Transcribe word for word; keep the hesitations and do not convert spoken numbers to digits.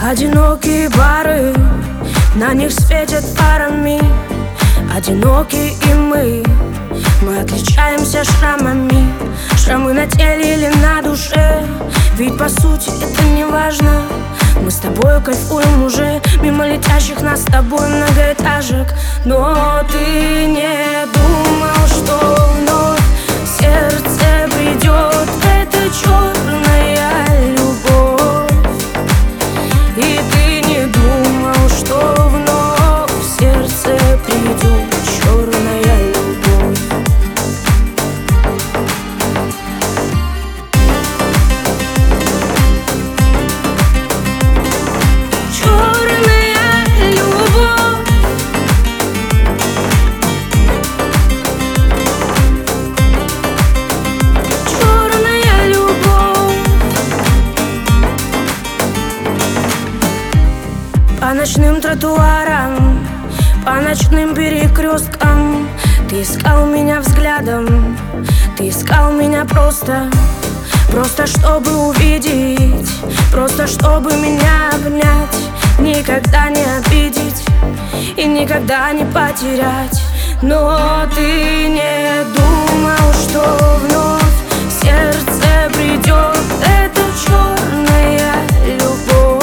Одинокие бары, на них светят фарами. Одиноки и мы, мы отличаемся шрамами. Шрамы на теле или на душе, ведь по сути это не важно. Мы с тобой кайфуем уже мимо летящих нас с тобой многоэтажек. Но ты не думал, что вновь в сердце придет эта черная любовь. И ты не думал, что вновь в сердце придет черная любовь. Черная любовь. Черная любовь. По ночным тротуарам, по ночным перекресткам ты искал меня взглядом, ты искал меня просто, просто чтобы увидеть, просто чтобы меня обнять, никогда не обидеть и никогда не потерять. Но ты не думал, что вновь в сердце придет эта черная любовь.